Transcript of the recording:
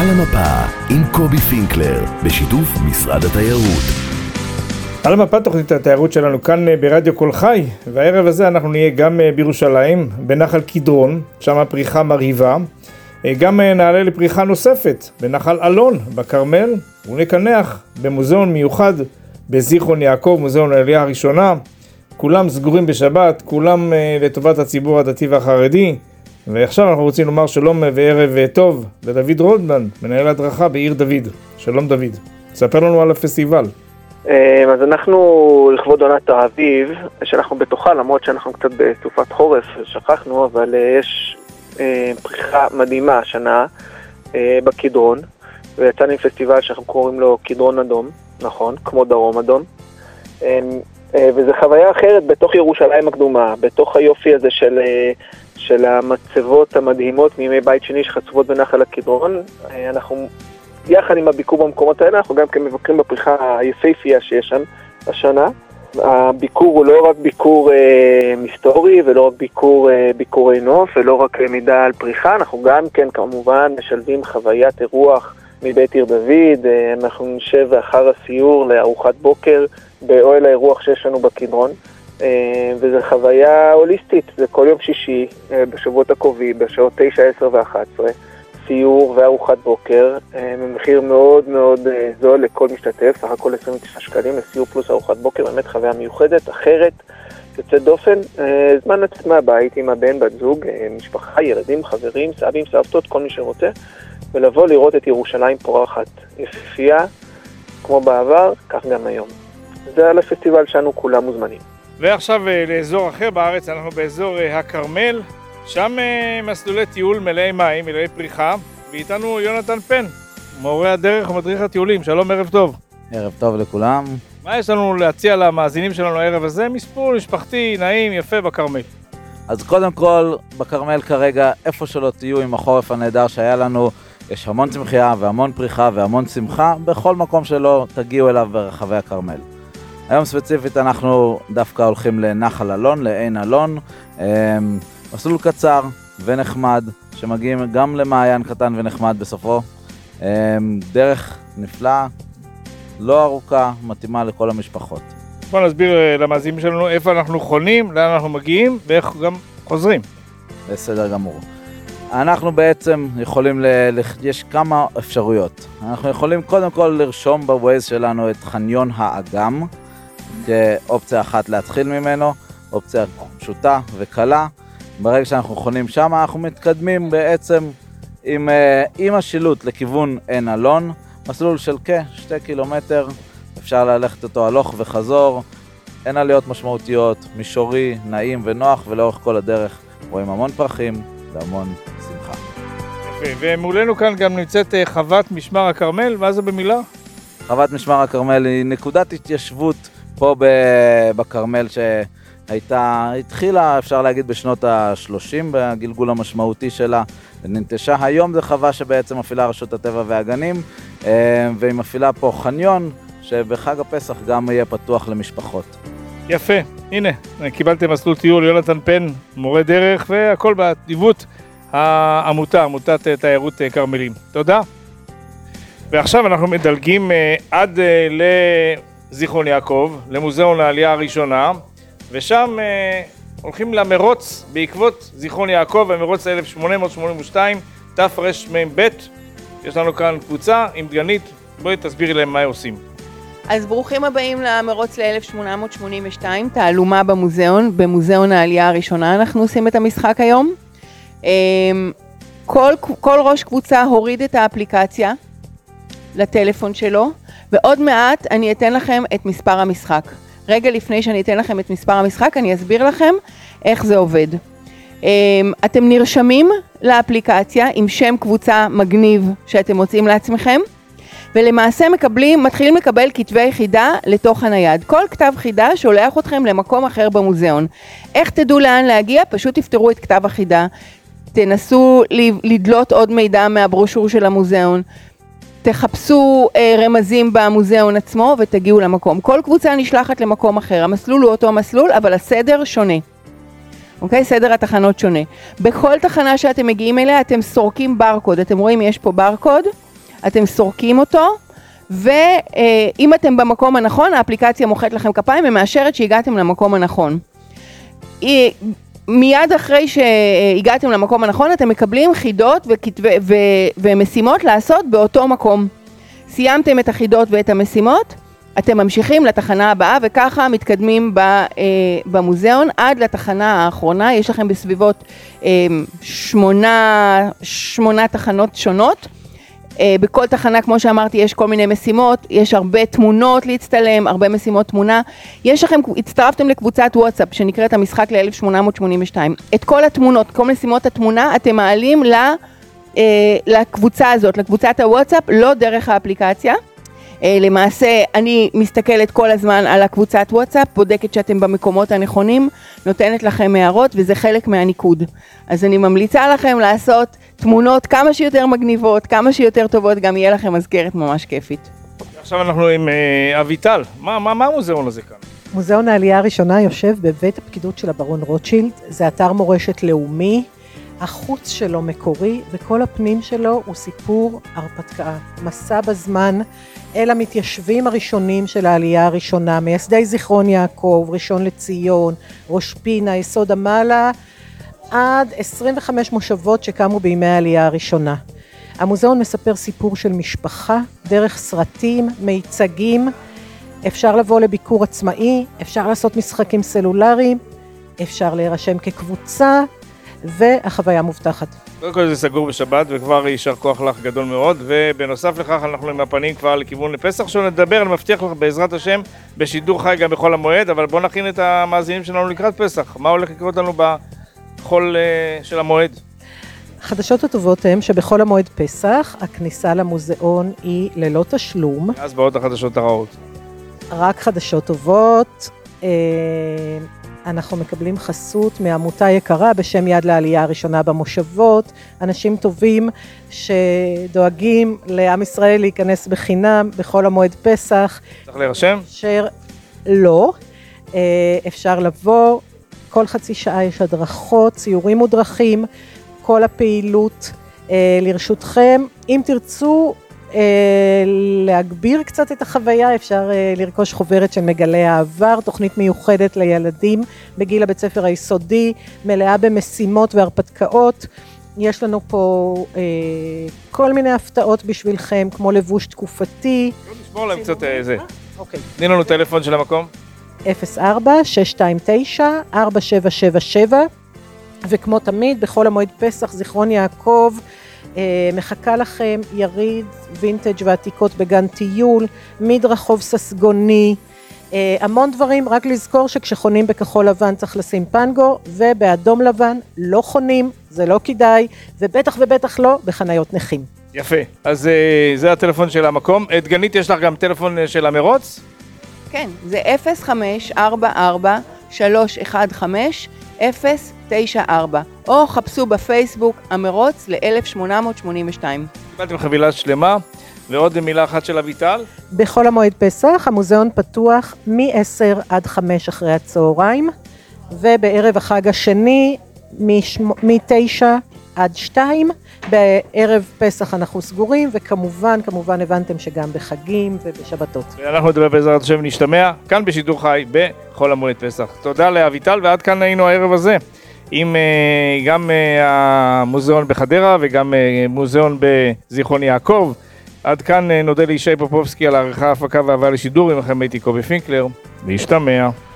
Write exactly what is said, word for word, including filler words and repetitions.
על המפה עם קובי פינקלר בשיתוף משרד התיירות. על המפה תוכנית התיירות שלנו כאן ברדיו כל חי, והערב הזה אנחנו נהיה גם בירושלים, בנחל קדרון, שם הפריחה מרהיבה. גם נעלה לפריחה נוספת בנחל אלון בכרמל, ונקנח במוזיאון מיוחד בזיכרון יעקב, מוזיאון העלייה הראשונה. כולם סגורים בשבת, כולם לטובת הציבור הדתי והחרדי. ועכשיו אנחנו רוצים לומר שלום וערב טוב לדוד רודמן, מנהל הדרכה בעיר דוד. שלום דוד, ספר לנו על הפסטיבל. אז אנחנו לכבוד עונת האביב, שאנחנו בתוכה, למרות שאנחנו קצת בסופת חורף, שכחנו, אבל יש פריחה מדהימה השנה בקדרון, ויצאנו עם פסטיבל שאנחנו קוראים לו קדרון אדום, נכון, כמו דרום אדום, וזו חוויה אחרת בתוך ירושלים הקדומה, בתוך היופי הזה של, של המצבות המדהימות מימי בית שני שחצובות בנחל הקדרון. אנחנו יחד עם הביקור במקומות האלה, אנחנו גם כן מבקרים בפריחה היפהפייה שיש שם השנה. הביקור הוא לא רק ביקור אה, היסטורי, ולא רק ביקור אה, ביקורי נוף, ולא רק מידע על פריחה, אנחנו גם כן כמובן משלבים חוויית אירוח מבית עיר דוד. אה, אנחנו נשב אחר הסיור לארוחת בוקר באוהל האירוח שיש לנו בקדרון, אה, וזו חוויה הוליסטית, זה כל יום שישי אה, בשבועות הקרובים, בשעות תשע, עשר ואחת עשרה. סיור וארוחת בוקר, במחיר מאוד מאוד זול לכל משתתף, סך הכל עשרים ותשעה שקלים לסיור פלוס ארוחת בוקר, באמת חוויה מיוחדת, אחרת, יוצאת דופן, זמן לצאת מהבית עם הבן, בת זוג, משפחה, ילדים, חברים, סבים, סבתות, כל מי שרוצה, ולבוא לראות את ירושלים פורחת יפהפייה, כמו בעבר, כך גם היום. זה על הפסטיבל שלנו, כולם מוזמנים. ועכשיו לאזור אחר בארץ, אנחנו באזור הכרמל, שם מסלולי טיול מלאי מים, מלאי פריחה, ואיתנו יונתן פן, מורה הדרך ומדריך הטיולים. שלום, ערב טוב. ערב טוב לכולם. מה יש לנו להציע למאזינים שלנו הערב הזה? מספור משפחתי, נעים, יפה בכרמל. אז קודם כל, בכרמל כרגע, איפה שלא תהיו עם החורף הנהדר שהיה לנו, יש המון צמחייה והמון פריחה והמון שמחה, בכל מקום שלא תגיעו אליו ברחבי הכרמל. היום ספציפית אנחנו דווקא הולכים לנחל אלון, לעין אלון, מסלול קצר ונחמד, שמגיעים גם למעיין קטן ונחמד בסופו. דרך נפלאה, לא ארוכה, מתאימה לכל המשפחות. בוא נסביר למאזינים שלנו איפה אנחנו חונים, לאן אנחנו מגיעים ואיך גם חוזרים. בסדר גמור. אנחנו בעצם יכולים, ל... יש כמה אפשרויות. אנחנו יכולים קודם כל לרשום בווייז שלנו את חניון האגם, כאופציה אחת להתחיל ממנו, אופציה פשוטה וקלה. ברגע שאנחנו חונים שם, אנחנו מתקדמים בעצם עם, עם השילוט לכיוון עין אלון, מסלול של כשתי קילומטר, אפשר ללכת אותו הלוך וחזור, אין עליות משמעותיות, מישורי, נעים ונוח, ולאורך כל הדרך רואים המון פרחים והמון שמחה. יפה, ומולנו כאן גם נמצאת חוות משמר הכרמל, מה זה במילה? חוות משמר הכרמל היא נקודת התיישבות פה בכרמל ש... הייתה, התחילה, אפשר להגיד, בשנות ה-שלושים, בגלגול המשמעותי שלה, וננטשה. היום זה חווה שבעצם מפעילה רשות הטבע והגנים, והיא מפעילה פה חניון, שבחג הפסח גם יהיה פתוח למשפחות. יפה, הנה, קיבלתם מסלול טיול, יונתן פן, מורה דרך, והכל באדיבות העמותה, עמותת תיירות כרמלים. תודה. ועכשיו אנחנו מדלגים עד לזיכרון יעקב, למוזיאון העלייה הראשונה, ושם אה, הולכים למרוץ בעקבות זיכרון יעקב, המרוץ ל-אלף שמונה מאות שמונים ושתיים, תרמ"ב. יש לנו כאן קבוצה עם דגנית, בואי תסבירי להם מה עושים. אז ברוכים הבאים למרוץ ל-אלף שמונה מאות שמונים ושתיים, תעלומה במוזיאון, במוזיאון העלייה הראשונה אנחנו עושים את המשחק היום. אה, כל, כל ראש קבוצה הוריד את האפליקציה לטלפון שלו, ועוד מעט אני אתן לכם את מספר המשחק. רגע לפני שאני אתן לכם את מספר המשחק, אני אסביר לכם איך זה עובד. אתם נרשמים לאפליקציה עם שם קבוצה מגניב שאתם מוצאים לעצמכם, ולמעשה מקבלים, מתחילים לקבל כתבי חידה לתוך הנייד. כל כתב חידה שולח אתכם למקום אחר במוזיאון. איך תדעו לאן להגיע? פשוט תפתרו את כתב החידה, תנסו לדלות עוד מידע מהברושור של המוזיאון, תחפשו אה, רמזים במוזיאון עצמו ותגיעו למקום. כל קבוצה נשלחת למקום אחר. המסלול הוא אותו מסלול, אבל הסדר שונה. אוקיי? סדר התחנות שונה. בכל תחנה שאתם מגיעים אליה, אתם סורקים ברקוד. אתם רואים, יש פה ברקוד. אתם סורקים אותו, ואם אתם במקום הנכון, האפליקציה מוחאת לכם כפיים ומאשרת שהגעתם למקום הנכון. מיד אחרי שהגעתם למקום הנכון, אתם מקבלים חידות ומשימות לעשות באותו מקום. סיימתם את החידות ואת המשימות, אתם ממשיכים לתחנה הבאה, וככה מתקדמים במוזיאון עד לתחנה האחרונה. יש לכם בסביבות שמונה, שמונה תחנות שונות. בכל תחנה, כמו שאמרתי, יש כל מיני משימות, יש הרבה תמונות להצטלם, הרבה משימות תמונה. יש לכם, הצטרפתם לקבוצת וואטסאפ שנקראת המשחק ל-אלף שמונה מאות שמונים ושתיים. את כל התמונות, כל משימות התמונה, אתם מעלים לקבוצה הזאת, לקבוצת הוואטסאפ, לא דרך האפליקציה. למעשה, אני מסתכלת כל הזמן על הקבוצת וואטסאפ, בודקת שאתם במקומות הנכונים, נותנת לכם הערות, וזה חלק מהניקוד. אז אני ממליצה לכם לעשות תמונות כמה שיותר מגניבות, כמה שיותר טובות, גם יהיה לכם מזכרת ממש כיפית. עכשיו אנחנו עם אה, אביטל. מה, מה, מה המוזיאון הזה כאן? מוזיאון העלייה הראשונה יושב בבית הפקידות של הברון רוטשילד. זה אתר מורשת לאומי. החוץ שלו מקורי, וכל הפנים שלו הוא סיפור הרפתקה. מסע בזמן אל המתיישבים הראשונים של העלייה הראשונה, מייסדי זיכרון יעקב, ראשון לציון, ראש פינה, יסוד המעלה, עד עשרים וחמש מושבות שקמו בימי העלייה הראשונה. המוזיאון מספר סיפור של משפחה, דרך סרטים, מיצגים, אפשר לבוא לביקור עצמאי, אפשר לעשות משחקים סלולריים, אפשר להירשם כקבוצה, והחוויה מובטחת. קודם כל זה סגור בשבת, וכבר יישר כוח לך גדול מאוד, ובנוסף לכך אנחנו עם הפנים כבר לכיוון לפסח, שנדבר, אני מבטיח לך בעזרת השם, בשידור חי גם בכל המועד, אבל בואו נכין את המאזינים שלנו לקראת פסח. מה הולך לקרות לנו בחול uh, של המועד? החדשות הטובות הן שבכל המועד פסח, הכניסה למוזיאון היא ללא תשלום. אז באות החדשות הרעות. רק חדשות טובות. אה... אנחנו מקבלים חסות מעמותה יקרה בשם יד לעלייה הראשונה במושבות, אנשים טובים שדואגים לעם ישראל להיכנס בחינם בכל המועד פסח. צריך להירשם? אשר לא, אפשר לבוא, כל חצי שעה יש הדרכות, ציורים מודרכים, כל הפעילות לרשותכם. אם תרצו להגביר קצת את החוויה, אפשר לרכוש חוברת של מגלי העבר, תוכנית מיוחדת לילדים בגיל הבית ספר היסודי, מלאה במשימות והרפתקאות. יש לנו פה אה, כל מיני הפתעות בשבילכם, כמו לבוש תקופתי. נשמור להם קצת איזה. אוקיי. תני לנו טלפון של המקום. אפס ארבע שש שתיים תשע ארבע שבע שבע שבע, וכמו תמיד, בכל המועד פסח, זיכרון יעקב, מחכה לכם יריד וינטג' ועתיקות בגן טיול, מדרחוב ססגוני, המון דברים. רק לזכור שכשחונים בכחול לבן צריך לשים פנגו, ובאדום לבן לא חונים, זה לא כדאי, ובטח ובטח לא בחניות נכים. יפה, אז זה הטלפון של המקום. דגנית, יש לך גם טלפון של המרוץ? כן, זה אפס חמש ארבע ארבע שלוש אחד חמש אפס תשע ארבע, או חפשו בפייסבוק המרוץ ל-אלף שמונה מאות שמונים ושתיים. קיבלתם חבילה שלמה, ועוד מילה אחת של אביטל. בכל המועד פסח, המוזיאון פתוח מ-עשר עד חמש אחרי הצהריים, ובערב החג השני מ-תשע עד שתיים, בערב פסח אנחנו סגורים, וכמובן, כמובן הבנתם שגם בחגים ובשבתות. ואנחנו נדבר בעזרת השם נשתמע, כאן בשידור חי, בכל המועד פסח. תודה לאביטל, ועד כאן היינו הערב הזה, עם uh, גם uh, המוזיאון בחדרה, וגם uh, מוזיאון בזיכרון יעקב. עד כאן uh, נודה לישי פופובסקי על העריכה, ההפקה וההבאה לשידור, עם לכם הייתי קובי פינקלר, להשתמע.